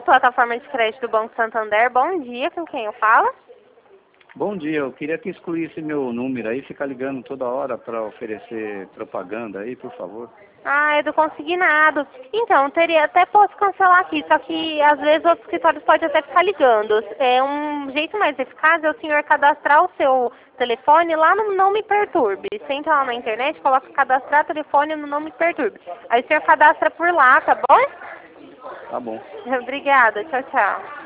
plataforma de crédito do Banco Santander. Bom dia, com quem eu falo? Bom dia, eu queria que excluísse meu número aí, fica ligando toda hora para oferecer propaganda aí, por favor. Ah, é do consignado. Então, teria até posso cancelar aqui, só que às vezes outros escritórios podem até ficar ligando. É um jeito mais eficaz é o senhor cadastrar o seu telefone lá no Não Me Perturbe. Você entra lá na internet, coloca cadastrar telefone no Não Me Perturbe. Aí o senhor cadastra por lá, tá bom? Tá bom. Obrigada, tchau, tchau.